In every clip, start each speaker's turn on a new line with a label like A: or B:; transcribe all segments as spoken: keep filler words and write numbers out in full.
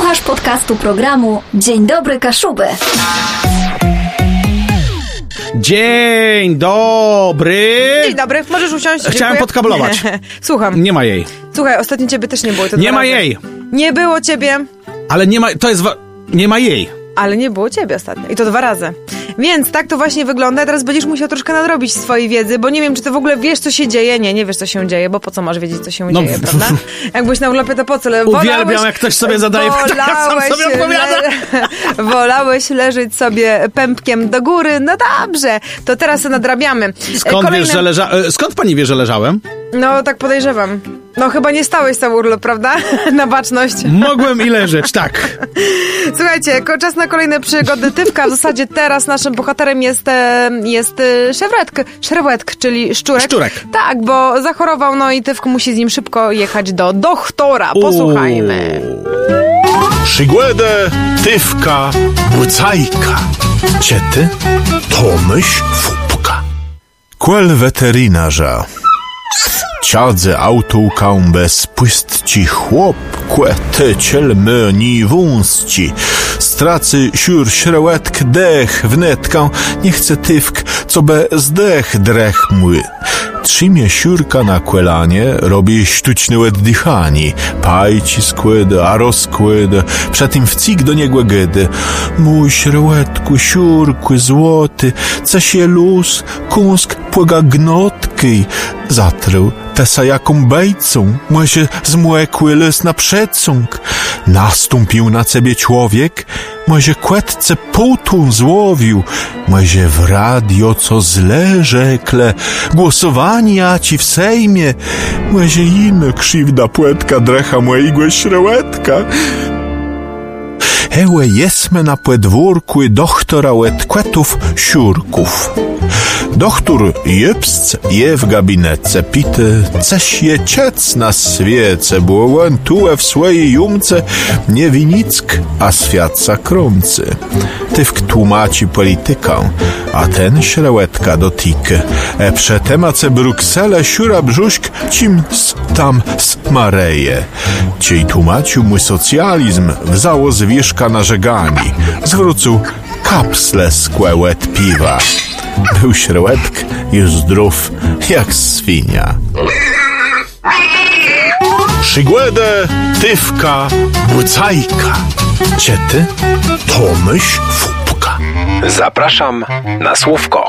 A: Słuchasz podcastu programu Dzień Dobry Kaszuby.
B: Dzień dobry.
C: Dzień dobry, możesz usiąść.
B: Chciałem
C: dziękuję.
B: podkablować.
C: Słucham.
B: Nie ma jej.
C: Słuchaj, ostatnio ciebie też nie było. To
B: Nie ma
C: razy.
B: jej.
C: Nie było ciebie.
B: Ale nie ma, to jest, wa- nie ma jej.
C: Ale nie było ciebie ostatnio. I to dwa razy. Więc tak to właśnie wygląda. Teraz będziesz musiał troszkę nadrobić swojej wiedzy, bo nie wiem, czy ty w ogóle wiesz, co się dzieje. Nie, nie wiesz, co się dzieje, bo po co masz wiedzieć, co się
B: No,
C: dzieje, prawda? Jak byłeś na urlopie, to po co? Le-
B: Uwielbiam,
C: wolałeś,
B: jak ktoś sobie zadaje pytania, sam sobie odpowiada.
C: Le- wolałeś leżeć sobie pępkiem do góry. No dobrze, to teraz nadrabiamy.
B: Skąd
C: Kolejne...
B: wiesz, że leża... Skąd pani wie, że leżałem?
C: No, tak podejrzewam. No, chyba nie stałeś cały urlop, prawda? Na baczność.
B: Mogłem i leżeć, tak.
C: Słuchajcie, ko- czas na kolejne przygody Tywka. W zasadzie teraz naszym bohaterem jest, e, jest e, Szewretk, Szrewetk, czyli szczurek.
B: Szczurek.
C: Tak, bo zachorował, no i Tywk musi z nim szybko jechać do doktora. Posłuchajmy.
D: Przygłedę Tywka Bucajka. Ciety Tomyś Fupka. Quel weterynarza. Ciadze autołką bez pustci chłop, kłete cielmeni wąsci. Stracy siur śrełetk dech wnetkę, nie chce Tywk, co be zdech drech mły. Trzymie siurka na kłelanie, robi sztuczne oddychanie. Pajci skłedy, a rozkłedy, przetim wcik do niego gedy. Mój śrełetku, siurku, złoty, co się luz, kąsk płyga gnotki. Zatrył tesa jaką bejcą, może zmłekły les na przecąg. Nastąpił na ciebie człowiek, może kłetce półtą złowił, może w radio co zle rzekle, głosowania ci w Sejmie, może inna krzywda płetka drecha mojego śrełetka. Ełe jesme na podwórku doktora łetkłetów siurków. Doktor jebsc je w gabinetce pity, coś je ciec na świece, bo on tu w swojej jumce nie winick, a światca kromcy. Tywk tłumaczy politykę, a ten śrełetka dotykę. E przetemace Bruksele siura brzuszk, cim tam smareje. Ciej tłumaczył mu socjalizm, wzało zwierzka na żegani. Zwrócił kapsle skłełet piwa. Był śrełetk już zdrów jak świnia. Przygłedę Tywka Bucajka. Ciety Tomyś Fupka.
E: Zapraszam na słówko.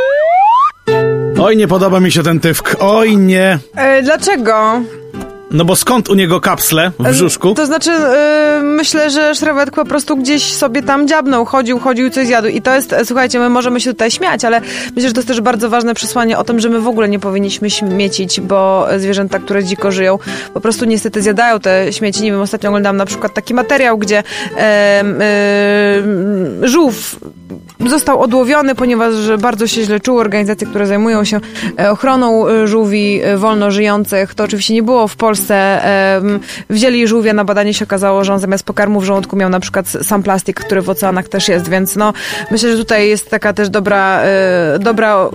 B: Oj, nie podoba mi się ten Tywk. Oj, nie.
C: E, dlaczego?
B: No bo skąd u niego kapsle w brzuszku?
C: To znaczy, yy, myślę, że Szrewetk po prostu gdzieś sobie tam dziabnął, chodził, chodził i coś zjadł. I to jest, słuchajcie, my możemy się tutaj śmiać, ale myślę, że to jest też bardzo ważne przesłanie o tym, że my w ogóle nie powinniśmy śmiecić, bo zwierzęta, które dziko żyją, po prostu niestety zjadają te śmieci. Nie wiem, ostatnio oglądałam na przykład taki materiał, gdzie e, e, żółw został odłowiony, ponieważ bardzo się źle czuł. Organizacje, które zajmują się ochroną żółwi wolno żyjących, to oczywiście nie było w Polsce. Wzięli żółwia na badanie, się okazało, że on zamiast pokarmu w żołądku miał na przykład sam plastik, który w oceanach też jest, więc no myślę, że tutaj jest taka też dobra dobra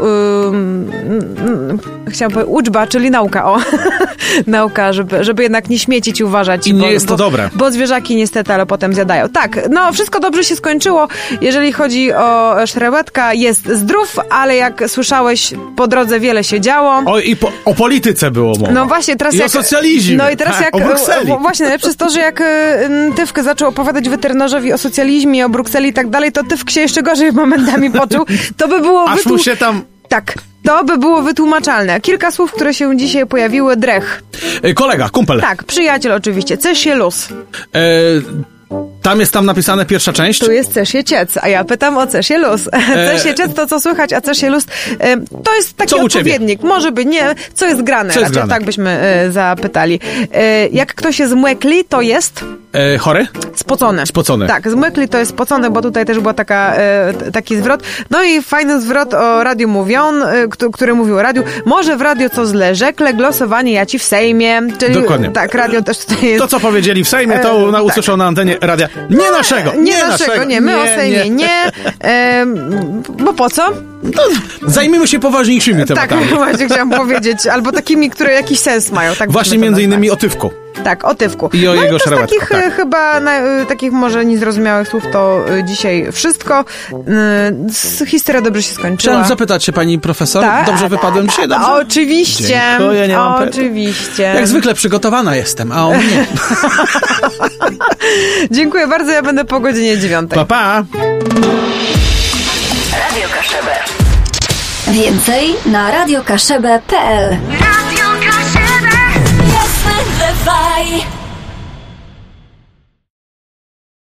C: chciałam powiedzieć uczba, czyli nauka, o nauka, żeby, żeby jednak nie śmiecić i uważać.
B: I nie
C: bo,
B: jest to
C: bo,
B: dobre.
C: Bo zwierzaki niestety, ale potem zjadają. Tak, no wszystko dobrze się skończyło, jeżeli chodzi o Szrewetka, jest zdrów, ale jak słyszałeś, po drodze wiele się działo.
B: O, i po, o polityce było mowa.
C: No właśnie, teraz
B: I
C: jak...
B: o socjalizmie.
C: No i teraz
B: ha,
C: jak...
B: o Brukseli.
C: Właśnie, najlepsze jest to, że jak Tywk zaczął opowiadać weterynarzowi o socjalizmie, o Brukseli i tak dalej, to Tywk się jeszcze gorzej momentami poczuł. To by było...
B: Aż
C: wytłu...
B: mu się tam...
C: Tak. To by było wytłumaczalne. Kilka słów, które się dzisiaj pojawiły. Drech.
B: E, kolega, kumpel.
C: Tak, przyjaciel oczywiście. Cesie luz.
B: E, tam jest tam napisane pierwsza część.
C: Tu jest cesie ciec, a ja pytam o cesie luz. E... Cesie ciec to co słychać, a cesie luz e, to jest taki odpowiednik. Może by nie. Co jest grane?
B: Co jest
C: Raczej
B: grane?
C: tak byśmy e, zapytali. E, jak ktoś jest zmłekli, to jest...
B: E, chory?
C: Spocony.
B: Spocony.
C: Tak, zmykli to jest spocony, bo tutaj też był taka, e, taki zwrot. No i fajny zwrot o Radiu Mówion, e, który, który mówił o radiu. Może w radio co zle, rzekle głosowanie ja ci w Sejmie. Czyli,
B: dokładnie.
C: Tak, radio też tutaj jest.
B: To, co powiedzieli w Sejmie, to
C: E,
B: na, usłyszał tak. na antenie radia. Nie naszego!
C: Nie, nie naszego, naszego, nie. My nie, o Sejmie nie. nie e, bo po co?
B: No, zajmijmy się poważniejszymi tematami.
C: Tak, właśnie chciałam powiedzieć. Albo takimi, które jakiś sens mają. Tak
B: właśnie między innymi o Tywku.
C: Tak, o Tywku.
B: I o
C: no
B: jego
C: i to z
B: szerełeczku,
C: takich
B: tak.
C: e, chyba, na, e, takich może niezrozumiałych słów to e, dzisiaj wszystko. E, s- historia dobrze się skończyła.
B: Chciałem zapytać się pani profesor,
C: Tak,
B: dobrze wypadłem dzisiaj, dobrze?
C: Oczywiście.
B: Dziękuję, nie mam pytań.
C: Oczywiście.
B: Jak zwykle przygotowana jestem, a on nie.
C: Dziękuję bardzo, ja będę po godzinie dziewiątej.
B: Pa, pa!
A: Radio Kaszebę. Więcej na radiokaszebę kropka p l.
F: Radio Kaszebę. Jasne, dawaj.